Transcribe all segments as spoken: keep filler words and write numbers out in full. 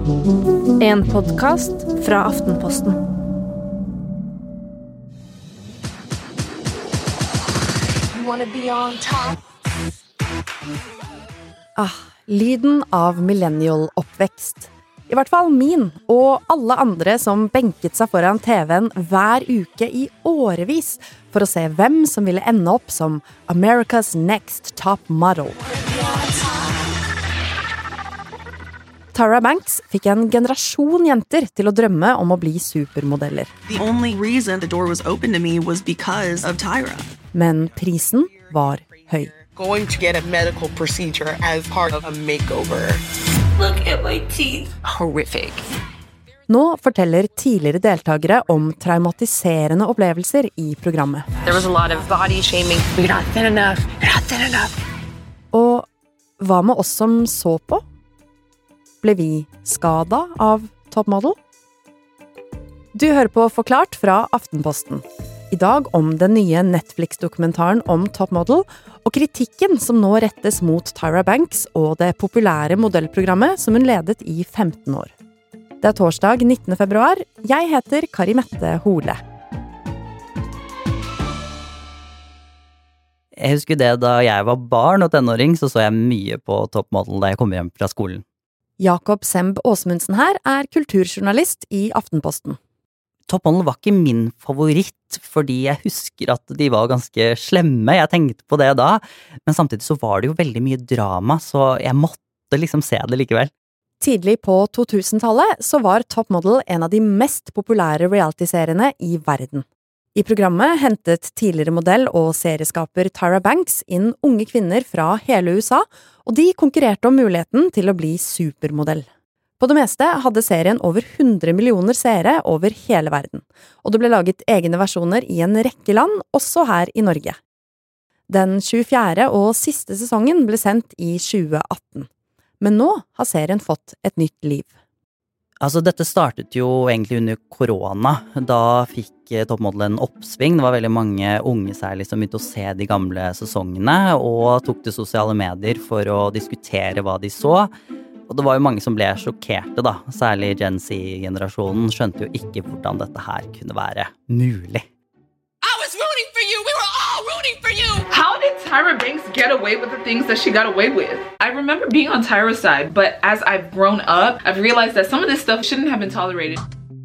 En podcast fra Aftenposten. Ah, lyden av millennial-oppvekst. I hvert fall min, og alle andre som benket seg foran T V-en hver uke i årevis for å se hvem som ville ende opp som America's Next Top Model. Tyra Banks fikk en generasjon jenter til å drømme om å bli supermodeller. The only reason the door was open to me was because of Tyra. Men prisen var høy. Going to get a medical procedure as part of a makeover. Look at my teeth. Horrific. Nå forteller tidligere deltagere om traumatiserende opplevelser i programmet. There was a lot of body shaming. You're not thin enough. You're not thin enough. Og hva med oss som så på? Ble vi skadet av toppmodell? Du hører på Forklart fra Aftenposten. I dag om den nye Netflix-dokumentaren om toppmodell, og kritikken som nå rettes mot Tyra Banks og det populære modellprogrammet som hun ledet i femten år. Det er torsdag nittende februar. Jeg heter Kari Mette Hole. Jeg husker det da jeg var barn og tenåring, så så jeg mye på toppmodell da jeg kom hjem fra skolen. Jakob Semb Åsmundsen her er kulturjournalist i Aftenposten. Toppmodell var ikke min favoritt, fordi jeg husker at de var ganske slemme. Jeg tenkte på det da, men samtidig så var det jo veldig mye drama, så jeg måtte liksom se det likevel. Tidlig på to-tusentallet så var Toppmodell en av de mest populære reality-seriene i verden. I programmet hentet tidligere modell og serieskaper Tyra Banks inn unge kvinner fra hele U S A, og de konkurrerte om muligheten til å bli supermodell. På det meste hadde serien over hundre millioner seere over hele verden, og det ble laget egne versjoner i en rekke land, også her i Norge. Den tjuefjerde og siste sesongen ble sendt i tjue atten, men nå har serien fått et nytt liv. Altså, dette startet jo egentlig under korona. Da fikk toppmodell en oppsving. Det var veldig mange unge særlig som begynte å se de gamle sesongene, og tok til sosiale medier for å diskutere hva de så. Og det var jo mange som ble sjokkerte da, særlig Gen Z-generasjonen skjønte jo ikke hvordan dette her kunne være mulig. I was rooting for you. We were all rooting for you. How did Tyra Banks get away with the things that she got away with? I remember being on Tyra's side, but as I've grown up, I've realized that some of this stuff shouldn't have been tolerated.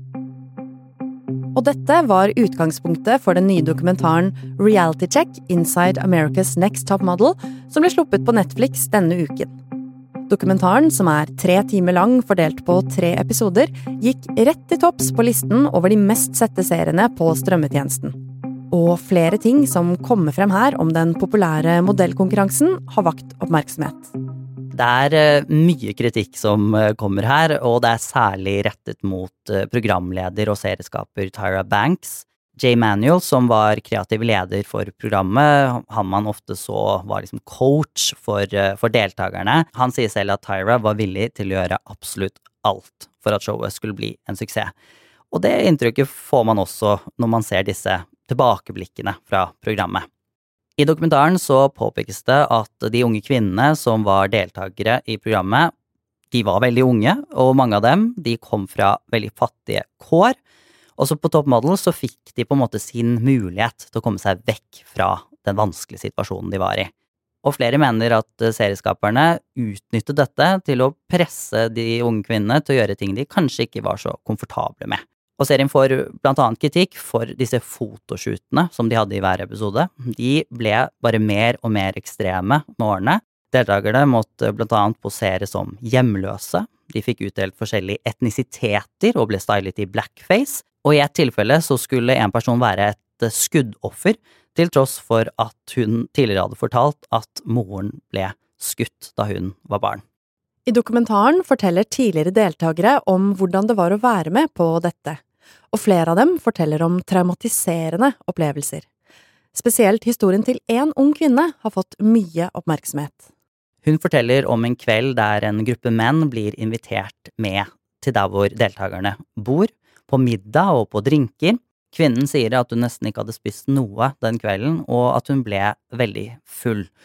Og dette var utgangspunktet for den nye dokumentaren Reality Check Inside America's Next Top Model, som ble sluppet på Netflix denne uken. Dokumentaren, som er tre timer lang fordelt på tre episoder, gikk rett til topps på listen over de mest sette seriene på strømmetjenesten. Og flere ting som kommer frem her om den populære modellkonkurransen har vakt oppmerksomhet. Det er mye kritikk som kommer her, og det er særlig rettet mot programleder og serieskaper Tyra Banks. Jay Manuel, som var kreativ leder for programmet, han man ofte så var liksom coach for, for deltakerne. Han sier selv at Tyra var villig til å gjøre absolutt alt for at showet skulle bli en suksess. Og det inntrykket får man også når man ser disse tilbakeblikkene fra programmet. I dokumentaren så påpekes det at de unge kvinnene som var deltakere i programmet, de var veldig unge, og mange av dem, de kom fra veldig fattige kår. Også på toppmodell så fikk de på en måte sin mulighet til å komme seg vekk fra den vanskelige situasjonen de var i. Og flere mener at serieskaperne utnyttet dette til å presse de unge kvinnene til å gjøre ting de kanskje ikke var så komfortable med. Og serien får blant annet kritikk for disse fotoshootene som de hadde i hver episode. De ble bare mer og mer ekstreme med årene. Deltakerne måtte blant annet posere som hjemløse. De fikk utdelt forskjellige etnisiteter og ble stylet i blackface. Og i et tilfelle så skulle en person være et skuddoffer, til tross for at hun tidligere hadde fortalt at moren ble skutt da hun var barn. I dokumentaren forteller tidligere deltakere om hvordan det var å være med på dette, og flere av dem forteller om traumatiserende opplevelser. Spesielt historien til en ung kvinne har fått mye oppmerksomhet. Hun forteller om en kveld der en gruppe menn blir invitert med til der hvor deltakerne bor, på middag og på drinker. Kvinnen sier at hun nesten ikke hadde spist noe den kvelden, og at hun ble veldig full.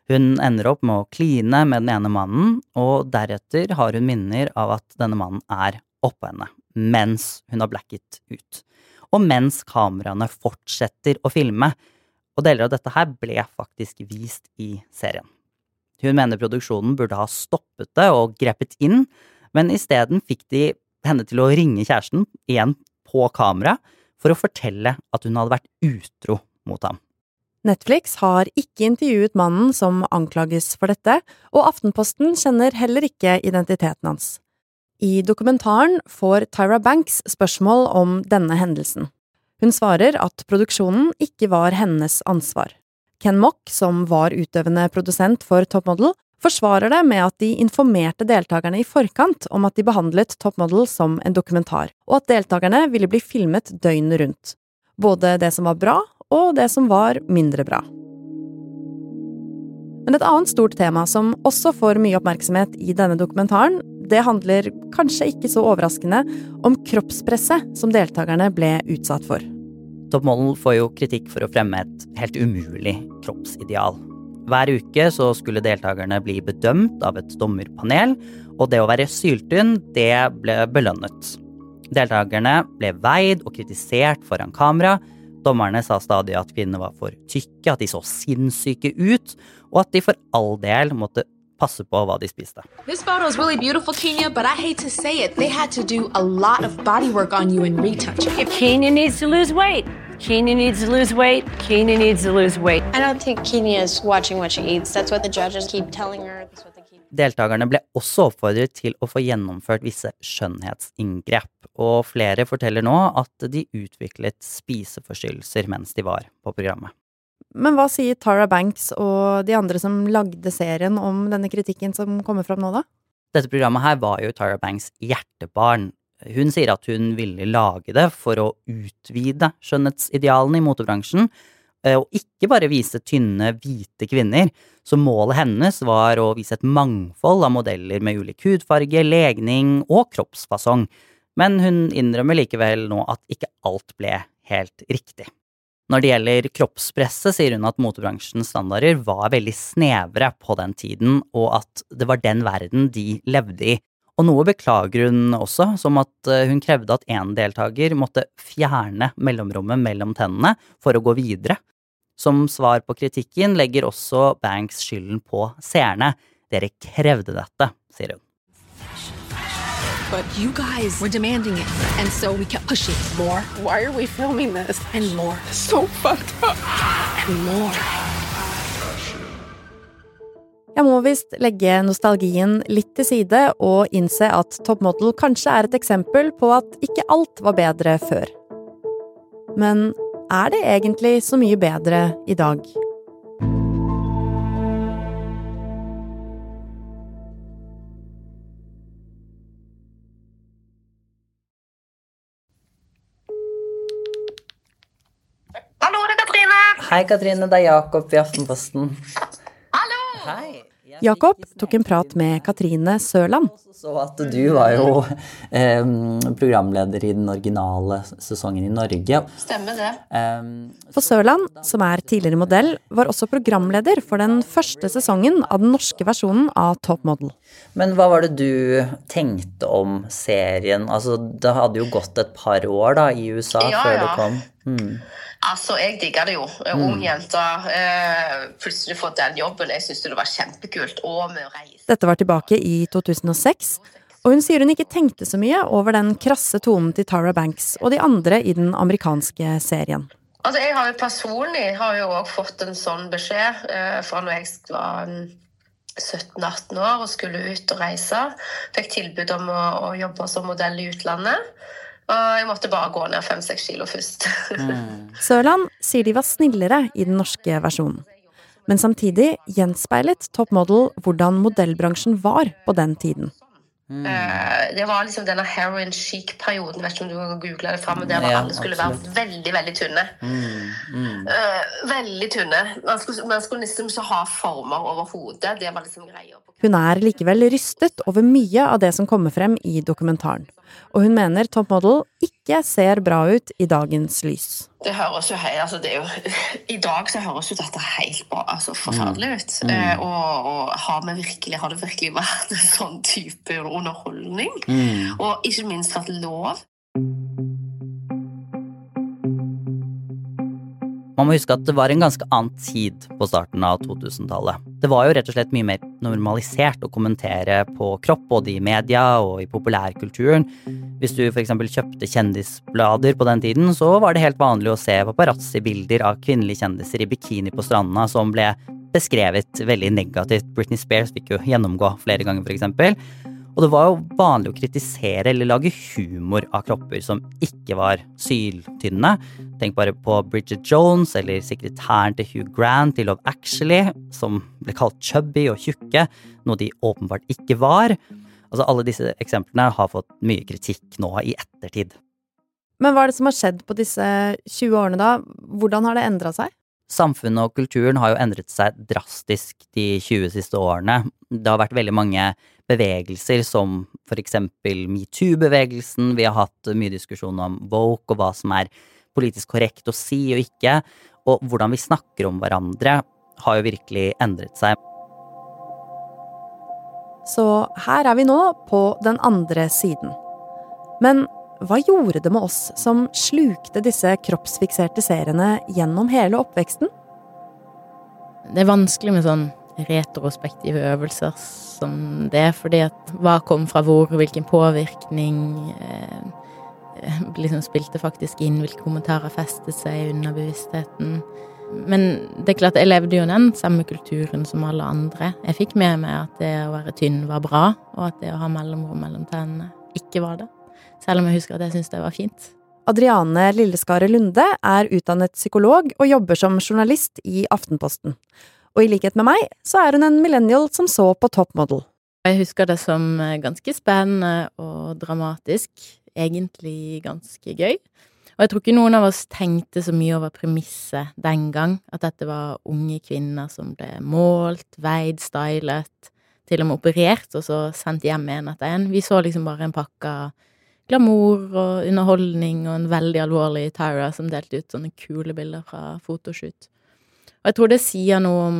Hun ender opp med å kline med den ene mannen, og deretter har hun minner av at denne mannen er oppå henne, mens hun har blacket ut. Og mens kameraene fortsetter å filme, og deler av dette her ble faktisk vist i serien. Hun mener produksjonen burde ha stoppet det og grepet inn, men i stedet fikk de henne til å ringe kjæresten igjen på kamera for å fortelle at hun hadde vært utro mot ham. Netflix har ikke intervjuet mannen som anklages for dette, og Aftenposten kjenner heller ikke identiteten hans. I dokumentaren får Tyra Banks spørsmål om denne hendelsen. Hun svarer at produksjonen ikke var hennes ansvar. Ken Mock, som var utøvende produsent for Top Model, forsvarer det med at de informerte deltakerne i forkant om at de behandlet Top Model som en dokumentar, og at deltakerne ville bli filmet døgnet rundt. Både det som var bra, og det som var mindre bra. Men et annet stort tema som også får mye oppmerksomhet i denne dokumentaren, det handler, kanskje ikke så overraskende, om kroppspresset som deltakerne ble utsatt for. Top Model får jo kritikk for å fremme et helt umulig kroppsideal. Hver uke så skulle deltakerne bli bedømt av et dommerpanel, og det å være syltynn, det ble belønnet. Deltakerne ble veid og kritisert foran kamera. Dommerne sa stadig at kvinnene var for tykke, at de så sinnssyke ut, og at de for all del måtte passe på hva de spiste. This photo is really beautiful, Kenya, but I hate to say it. They had to do a lot of body work on you and retouch. Kenya needs to lose weight. Kenya needs to lose weight. Kenya needs to lose weight. I don't think Kenya is watching what she eats. That's what the judges keep telling her. That's what they keep... Deltakerne ble også oppfordret til å få gjennomført visse skjønnhetsinngrep, og flere forteller nå at de utviklet spiseforstyrrelser mens de var på programmet. Men hva sier Tyra Banks og de andre som lagde serien om denne kritikken som kommer fram nå da? Dette programmet her var jo Tyra Banks hjertebarn. Hun sier at hun ville lage det for å utvide skjønnhetsidealene i motebransjen, og ikke bare vise tynne, hvite kvinner, så målet hennes var å vise et mangfold av modeller med ulik hudfarge, legning og kroppsfasong. Men hun innrømmer likevel nå at ikke alt ble helt riktig. Når det gjelder kroppspresset, sier hun at motebransjens standarder var veldig snevre på den tiden, og at det var den verden de levde i. Og noe beklager hun også, som at hun krevde at en deltaker måtte fjerne mellomrommet mellom tennene for å gå videre. Som svar på kritikken legger også Banks skylden på seerne. Dere krevde dette, sier hun. But you guys were demanding it, and so we kept pushing. More. Why are we filming this? And more. So fucked up. And more. Jeg må vist legge nostalgien litt til side og innse at Top Model kanskje er et eksempel på at ikke alt var bedre før. Men er det egentlig så mye bedre i dag? Hallo, det er Katrine! Hei Katrine, det er Jakob i Aftenposten. Hallo! Hei! Jakob tok en prat med Katrine Sørland. Så at du var jo eh, programleder i den originale sesongen i Norge. Stemmer det. Eh, For Sørland, som er tidligere modell, var også programleder for den første sesongen av den norske versjonen av Top Model. Men hva var det du tenkte om serien? Altså, det hadde jo gått et par år da i U S A Ja, før ja. det kom. Hmm. Altså, jeg digger det jo. Ung jente, eh, plutselig fått den jobben. Jeg synes det var kjempekult. Og med å reise. Dette var tilbake i to tusen og seks, og hun sier hun ikke tenkte så mye over den krasse tonen til Tyra Banks og de andre i den amerikanske serien. Altså, jeg har jo personlig har jo også fått en sånn beskjed eh, fra når jeg var sytten atten år og skulle ut og reise. Fikk tilbud om å, å jobbe som modell i utlandet. Og jeg måtte bare gå ned fem seks kilo først. Sørland sier de var snillere i den norske versjonen. Men samtidig gjenspeilet Top Model hvordan modellbransjen var på den tiden. Mm. Uh, det var liksom denne heroin chic-perioden, vet ikke om du kan google det frem, der Ja, alle skulle absolutt. være veldig, veldig tynne. Mm, mm. Uh, veldig tynne. Man skulle, man skulle liksom ikke ha former over hodet, det var liksom greier. Hun er likevel rystet over mye av det som kommer frem i dokumentaren. Og hun mener Top Model ikke ser bra ut i dagens lys. Det høres jo helt, altså det er jo, i dag så høres jo dette helt bra, altså forferdelig ut. Mm. Eh, og, og har, vi virkelig, har det virkelig vært en sånn type underholdning? Mm. Og ikke minst vært lov? Man må huske at det var en ganske annen tid på starten av to-tusentallet. Det var jo rett og slett mye mer normalisert å kommentere på kropp, både i media og i populærkulturen. Hvis du for eksempel kjøpte kjendisblader på den tiden, så var det helt vanlig å se paparazzi-bilder av kvinnelige kjendiser i bikini på stranda som ble beskrevet veldig negativt. Britney Spears fikk jo gjennomgå flere ganger for eksempel. Og det var jo vanlig å kritisere eller lage humor av kropper som ikke var syltynne. Tenk bare på Bridget Jones eller sekretæren til Hugh Grant i Love Actually, som ble kalt chubby og tjukke, noe de åpenbart ikke var. Altså alle disse eksemplene har fått mye kritikk nå i ettertid. Men hva er det som har skjedd på disse tjue årene da? Hvordan har det endret seg? Samfunnet og kulturen har jo endret seg drastisk de tjue siste årene. Det har vært veldig mange bevegelser som for eksempel MeToo-bevegelsen. Vi har hatt mye diskusjon om woke og hva som er politisk korrekt å si og ikke. Og hvordan vi snakker om hverandre har jo virkelig endret seg. Så her er vi nå på den andre siden. Men hva gjorde det med oss som slukte disse kroppsfikserte seriene gjennom hele oppveksten? Det er vanskelig med sånn retrospektive øvelser som det, fordi at hva kom fra hvor, hvilken påvirkning eh, liksom spilte faktisk inn, hvilke kommentarer festet seg under bevisstheten. Men det er klart, jeg levde jo den samme kulturen som alle andre. Jeg fikk med meg at det å være tynn var bra, og at det å ha mellomrom mellom tennene ikke var det. Selv om jeg husker at jeg synes det var fint. Adriane Lilleskare Lunde er utdannet psykolog og jobber som journalist i Aftenposten. Og i likhet med meg, så er hun en millennial som så på Top Model. Jeg husker det som ganske spennende og dramatisk, egentlig ganske gøy. Og jeg tror ikke noen av oss tenkte så mye over premisset den gang, at dette var unge kvinner som ble målt, veid, stylet, til og med operert, og så sendt hjem en etter en. Vi så liksom bare en pakke glamour og underholdning og en veldig alvorlig Tyra som delte ut sånne kule bilder fra fotoshoot. Og jeg tror det sier noe om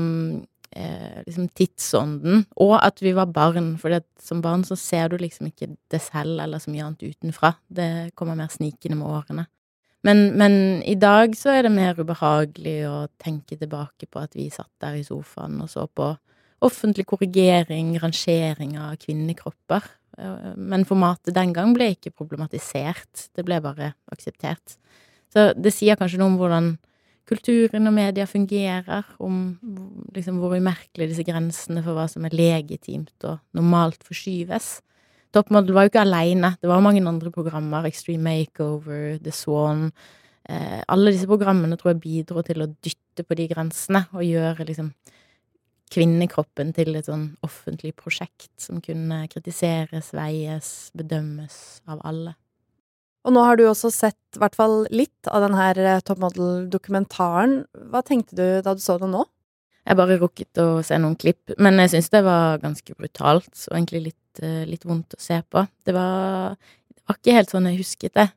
eh, liksom tidsånden, og at vi var barn, for som barn så ser du liksom ikke det selv eller så mye annet utenfra. Det kommer mer snikende med årene. Men, men i dag så er det mer ubehagelig å tenke tilbake på at vi satt der i sofaen og så på offentlig korrigering, rangering av kvinnekropper. Men formatet den gang ble ikke problematisert, det ble bare akseptert. Så det sier kanskje noe om hvordan kulturen og media fungerer, om liksom, hvor umerkelig disse grensene for hva som er legitimt og normalt forskyves. Top Model var jo ikke alene, det var mange andre programmer, Extreme Makeover, The Swan. Eh, alle disse programmene tror jeg bidro til å dytte på de grensene og gjøre liksom kvinnekroppen til et sånn offentlig prosjekt som kunne kritiseres, veies, bedømmes av alle. Og nå har du også sett i hvert fall litt av den her Top Model-dokumentaren. Hva tenkte du da du så den nå? Jeg bare rukket å se noen klipp, men jeg synes det var ganske brutalt, og egentlig litt, litt vondt å se på. Det var, det var ikke helt sånn jeg husket det.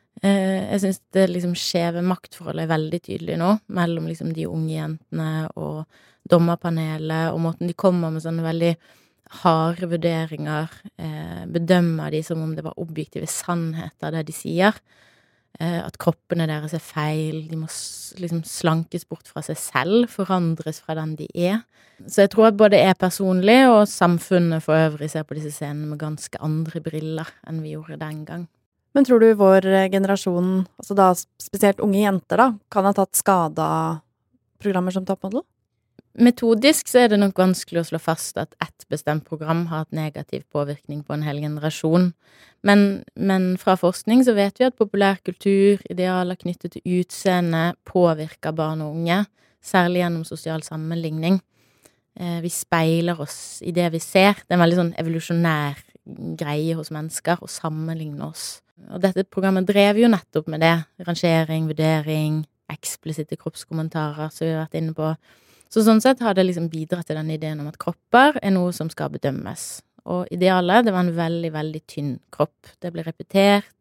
Jeg synes det liksom skjeve maktforholdet er veldig tydelig nå, mellom liksom de unge jentene og dommerpanelet, og måten de kommer med sånne veldig harde vurderinger, eh, bedømmer de som om det var objektive sannheter det de sier, eh, at kroppene deres er feil, de må liksom slankes bort fra seg selv, forandres fra den de er. Så jeg tror at både jeg personlig og samfunnet for øvrig ser på disse scenene med ganske andre briller enn vi gjorde den gang. Men tror du vår generasjon, altså da spesielt unge jenter da, kan ha tatt skade av programmer som Top Model? Metodisk så er det nok vanskelig å slå fast at ett bestemt program har hatt negativ påvirkning på en hel generasjon. Men, men fra forskning så vet vi at populærkultur, idealer knyttet til utseende, påvirker barn og unge, særlig gjennom sosial sammenligning. Eh, vi speiler oss i det vi ser. Det er en veldig sånn evolusjonær greie hos mennesker å sammenligne oss. Og dette programmet drev jo nettopp med det. Rangering, vurdering, eksplisitte kroppskommentarer, som vi har vært inne på. Så sånn sett har det liksom bidratt til den ideen om at kropper er noe som skal bedømmes. Og idealet, det var en veldig, veldig tynn kropp. Det ble repetert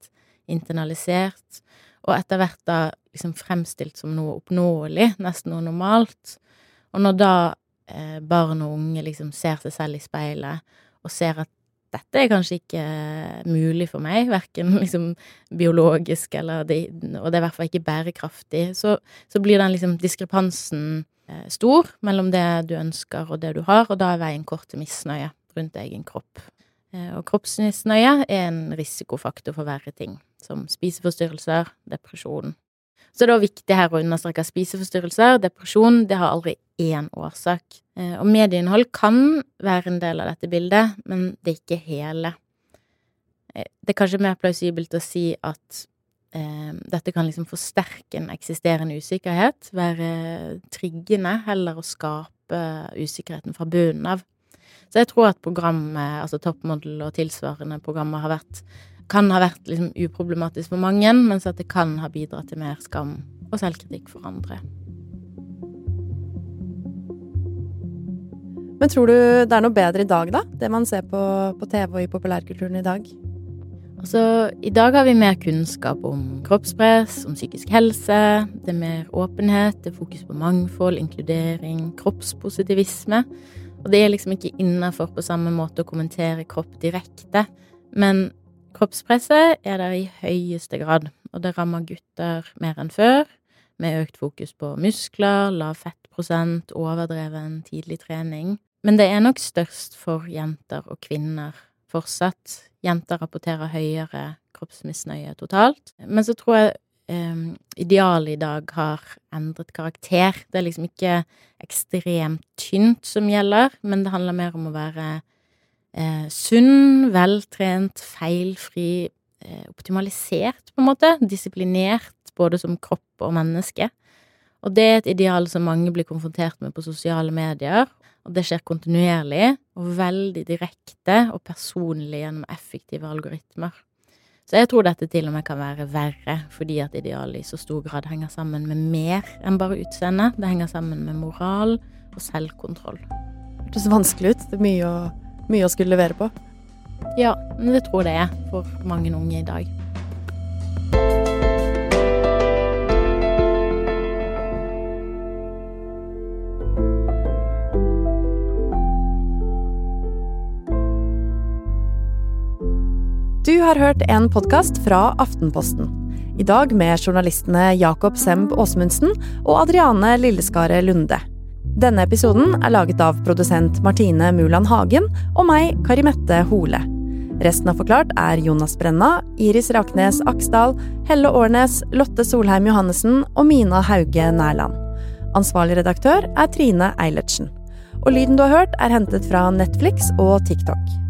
internalisert, og etter hvert da liksom fremstilt som noe oppnåelig, nesten noe normalt. Og når da eh, barn og unge liksom ser seg selv i speilet, og ser at dette er kanskje ikke mulig for meg, hverken liksom biologisk, eller det, og det er i hvert fall ikke bærekraftig, så, så blir den liksom diskrepansen eh, stor mellom det du ønsker og det du har, og da er veien kort til misnøye rundt egen kropp. Eh, og kroppsmisnøye er en risikofaktor for verre ting, som spiseforstyrrelser, depresjon. Så det er da viktig her å understreke at spiseforstyrrelser, depresjon, det har aldri én årsak. Og medieinnhold kan være en del av dette bildet, men det er ikke hele. Det er kanskje mer plausibelt å si at eh, dette kan liksom forsterke en eksisterende usikkerhet, være triggende, heller å skape usikkerheten fra bunnen av. Så jeg tror at programmet, altså Toppmodell og tilsvarende programmer har vært kan ha vært liksom uproblematisk for mange, mens at det kan ha bidratt til mer skam og selvkritikk for andre. Men tror du det er noe bedre i dag da? Det man ser på, på T V og i populærkulturen i dag? Altså, i dag har vi mer kunnskap om kroppspress, om psykisk helse, det er mer åpenhet, det er fokus på mangfold, inkludering, kroppspositivisme, og det er liksom ikke innenfor på samme måte å kommentere kropp direkte, men kroppspresset er der i høyeste grad, og det rammer gutter mer enn før, med økt fokus på muskler, lav fettprosent, overdreven tidlig trening. Men det er nok størst for jenter og kvinner fortsatt. Jenter rapporterer høyere kroppsmisnøye totalt. Men så tror jeg eh, idealet i dag har endret karakter. Det er liksom ikke ekstremt tynt som gjelder, men det handler mer om å være Eh, sunn, veltrent, feilfri, eh, optimalisert på en måte, disiplinert både som kropp og menneske. Og det er et ideal som mange blir konfrontert med på sosiale medier, og det skjer kontinuerlig og veldig direkte og personlig gjennom effektive algoritmer. Så jeg tror dette til og med kan være verre, fordi at idealet i så stor grad henger sammen med mer enn bare utseende. Det henger sammen med moral og selvkontroll. Det hørtes vanskelig ut, det er mye å Mye å skulle levere på. Ja, men det tror jeg det er for mange unge i dag. Du har hørt en podcast fra Aftenposten. I dag med journalistene Jakob Semb Åsmundsen og Adriane Lilleskare Lunde. Denne episoden er laget av produsent Martine Muland Hagen og meg, Karimette Hole. Resten av Forklart er Jonas Brenna, Iris Raknes Aksdal, Helle Årnes, Lotte Solheim Johannessen og Mina Hauge Nærland. Ansvarlig redaktør er Trine Eilertsen. Og lyden du har hørt er hentet fra Netflix og TikTok.